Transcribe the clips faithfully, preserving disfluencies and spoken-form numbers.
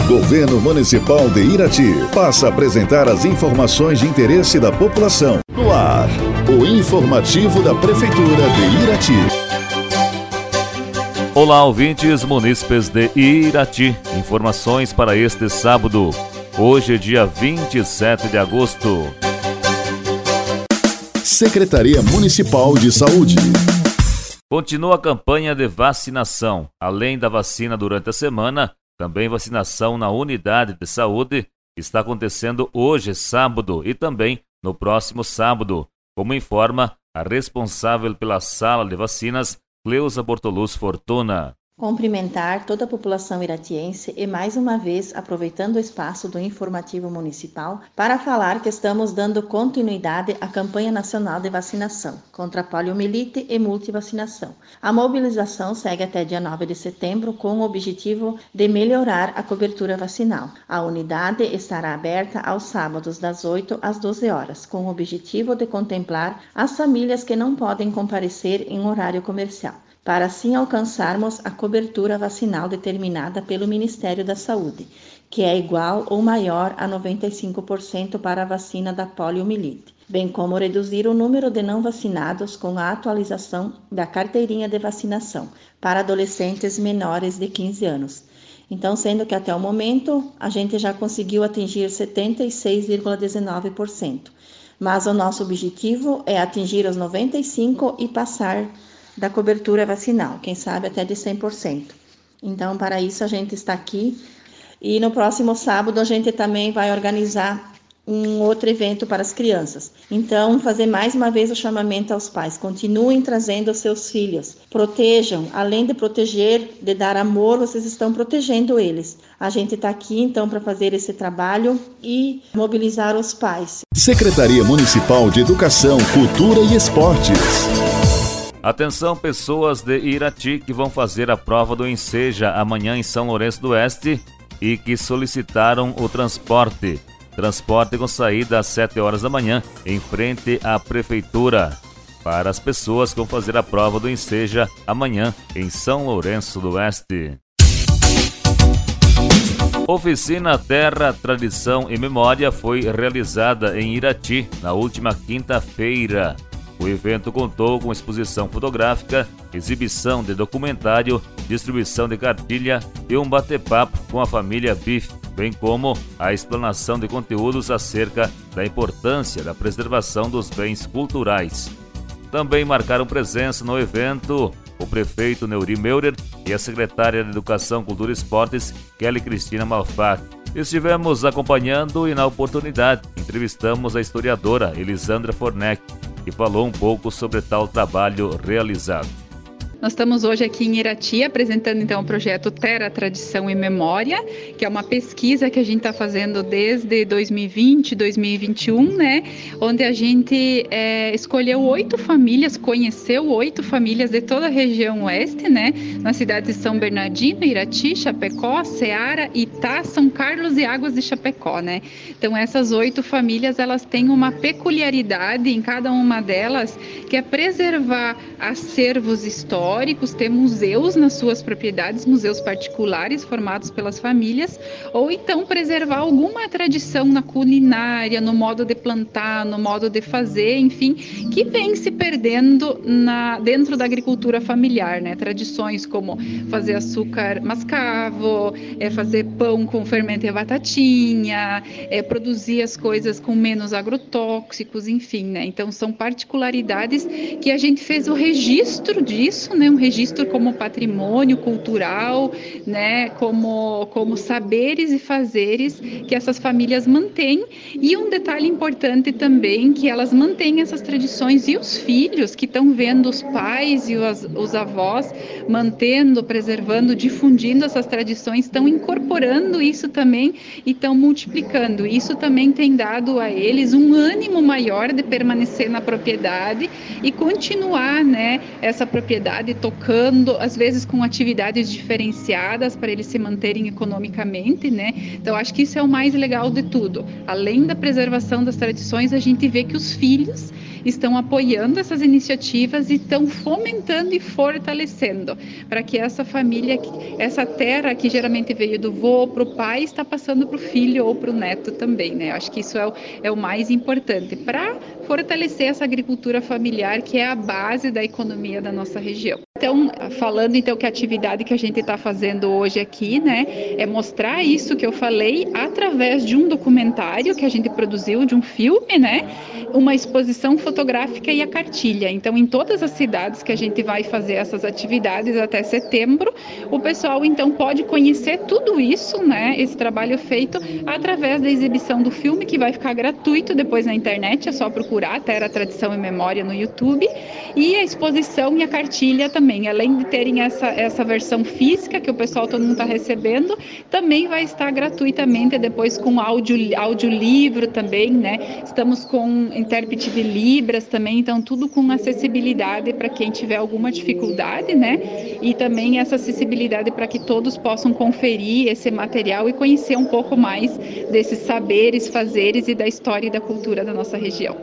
Governo Municipal de Irati passa a apresentar as informações de interesse da população. No ar, o informativo da Prefeitura de Irati. Olá, ouvintes munícipes de Irati. Informações para este sábado. Hoje, dia vinte e sete de agosto. Secretaria Municipal de Saúde. Continua a campanha de vacinação. Além da vacina durante a semana, também vacinação na unidade de saúde está acontecendo hoje, sábado, e também no próximo sábado, como informa a responsável pela sala de vacinas, Cleusa Bortoluz Fortuna. Cumprimentar toda a população iratiense e, mais uma vez, aproveitando o espaço do informativo municipal para falar que estamos dando continuidade à campanha nacional de vacinação contra a poliomielite e multivacinação. A mobilização segue até dia nove de setembro com o objetivo de melhorar a cobertura vacinal. A unidade estará aberta aos sábados das oito às doze horas, com o objetivo de contemplar as famílias que não podem comparecer em horário comercial, para assim alcançarmos a cobertura vacinal determinada pelo Ministério da Saúde, que é igual ou maior a noventa e cinco por cento para a vacina da poliomielite, bem como reduzir o número de não vacinados com a atualização da carteirinha de vacinação para adolescentes menores de quinze anos. Então, sendo que até o momento a gente já conseguiu atingir setenta e seis vírgula dezenove por cento, mas o nosso objetivo é atingir os noventa e cinco por cento e passar da cobertura vacinal, quem sabe até de cem por cento. Então, para isso a gente está aqui e no próximo sábado a gente também vai organizar um outro evento para as crianças. Então, fazer mais uma vez o chamamento aos pais, continuem trazendo os seus filhos, protejam, além de proteger, de dar amor, vocês estão protegendo eles. A gente está aqui então para fazer esse trabalho e mobilizar os pais. Secretaria Municipal de Educação, Cultura e Esportes. Atenção, pessoas de Irati que vão fazer a prova do Enseja amanhã em São Lourenço do Oeste e que solicitaram o transporte. Transporte com saída às sete horas da manhã em frente à Prefeitura. Para as pessoas que vão fazer a prova do Enseja amanhã em São Lourenço do Oeste. Oficina Terra, Tradição e Memória foi realizada em Irati na última quinta-feira. O evento contou com exposição fotográfica, exibição de documentário, distribuição de cartilha e um bate-papo com a família Biff, bem como a explanação de conteúdos acerca da importância da preservação dos bens culturais. Também marcaram presença no evento o prefeito Neuri Meurer e a secretária de Educação, Cultura e Esportes, Kelly Cristina Malfac. Estivemos acompanhando e, na oportunidade, entrevistamos a historiadora Elisandra Fornec, que falou um pouco sobre tal trabalho realizado. Nós estamos hoje aqui em Irati apresentando então o projeto Terra, Tradição e Memória, que é uma pesquisa que a gente está fazendo desde dois mil e vinte, dois mil e vinte e um, né? Onde a gente é, escolheu oito famílias, conheceu oito famílias de toda a região oeste, né? Nas cidades de São Bernardino, Irati, Chapecó, Ceará, Itá, São Carlos e Águas de Chapecó, né? Então essas oito famílias, elas têm uma peculiaridade em cada uma delas, que é preservar acervos históricos, ter museus nas suas propriedades, museus particulares formados pelas famílias, ou então preservar alguma tradição na culinária, no modo de plantar, no modo de fazer, enfim, que vem se perdendo na, dentro da agricultura familiar, né? Tradições como fazer açúcar mascavo, é, fazer pão com fermento e batatinha, é, produzir as coisas com menos agrotóxicos, enfim, né? Então são particularidades que a gente fez o registro disso, né? Um registro como patrimônio cultural, né? Como, como saberes e fazeres que essas famílias mantêm. E um detalhe importante também, que elas mantêm essas tradições e os filhos que estão vendo os pais e os, os avós mantendo, preservando, difundindo essas tradições, estão incorporando isso também e estão multiplicando. Isso também tem dado a eles um ânimo maior de permanecer na propriedade e continuar, né, essa propriedade tocando, às vezes com atividades diferenciadas para eles se manterem economicamente, né? Então acho que isso é o mais legal de tudo. Além da preservação das tradições, a gente vê que os filhos estão apoiando essas iniciativas e estão fomentando e fortalecendo para que essa família, essa terra que geralmente veio do vô para o pai, está passando para o filho ou para o neto também, né? Acho que isso é o, é o mais importante para fortalecer essa agricultura familiar, que é a base da economia da nossa região. Então, falando então que a atividade que a gente está fazendo hoje aqui, né, é mostrar isso que eu falei através de um documentário que a gente produziu, de um filme, né, uma exposição fotográfica e a cartilha. Então, em todas as cidades que a gente vai fazer essas atividades até setembro, o pessoal então pode conhecer tudo isso, né, esse trabalho feito através da exibição do filme, que vai ficar gratuito depois na internet, é só procurar Terra, Tradição e Memória no YouTube, e a exposição e a cartilha também. Também, além de terem essa, essa versão física que o pessoal todo mundo está recebendo, também vai estar gratuitamente depois com áudio, audiolivro também, né? Estamos com intérprete de Libras também, então tudo com acessibilidade para quem tiver alguma dificuldade, né? E também essa acessibilidade para que todos possam conferir esse material e conhecer um pouco mais desses saberes, fazeres e da história e da cultura da nossa região.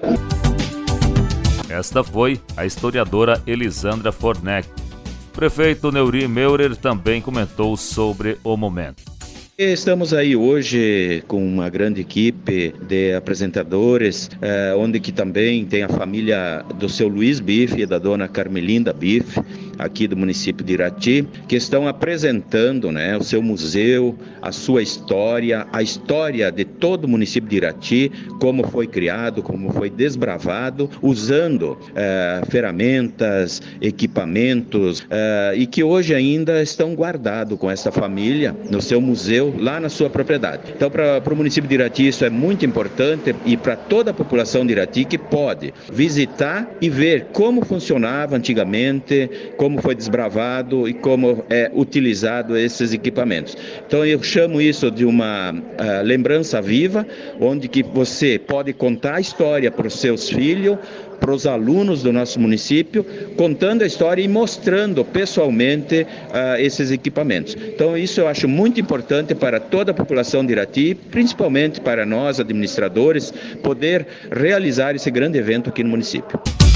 Esta foi a historiadora Elisandra Forneck. O prefeito Neuri Meurer também comentou sobre o momento. Estamos aí hoje com uma grande equipe de apresentadores, eh, onde que também tem a família do seu Luiz Bife e da dona Carmelinda Bife, aqui do município de Irati, que estão apresentando, né, o seu museu, a sua história, a história de todo o município de Irati, como foi criado, como foi desbravado, usando eh, ferramentas, equipamentos, eh, e que hoje ainda estão guardados com essa família no seu museu, lá na sua propriedade. Então, para o município de Irati, isso é muito importante, e para toda a população de Irati que pode visitar e ver como funcionava antigamente, como foi desbravado e como é utilizado esses equipamentos. Então, eu chamo isso de uma uh, lembrança viva, onde que você pode contar a história para os seus filhos, para os alunos do nosso município, contando a história e mostrando pessoalmente uh, esses equipamentos. Então, isso eu acho muito importante para toda a população de Irati, principalmente para nós, administradores, poder realizar esse grande evento aqui no município.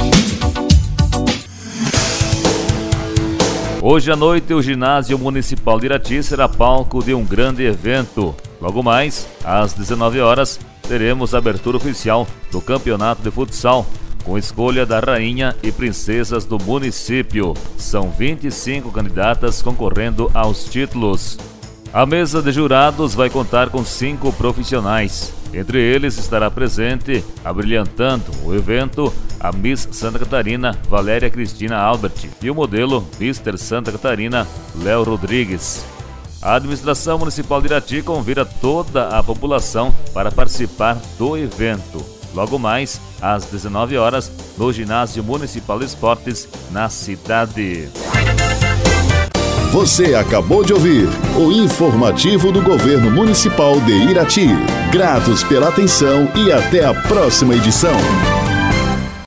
Hoje à noite, o Ginásio Municipal de Irati será palco de um grande evento. Logo mais, às dezenove horas, teremos a abertura oficial do Campeonato de Futsal, com escolha da rainha e princesas do município. São vinte e cinco candidatas concorrendo aos títulos. A mesa de jurados vai contar com cinco profissionais. Entre eles estará presente, abrilhantando o evento, a Miss Santa Catarina, Valéria Cristina Albert, e o modelo Mister Santa Catarina, Léo Rodrigues. A administração municipal de Irati convida toda a população para participar do evento. Logo mais, às dezenove horas, no Ginásio Municipal de Esportes, na cidade. Você acabou de ouvir o informativo do Governo Municipal de Irati. Gratos pela atenção e até a próxima edição.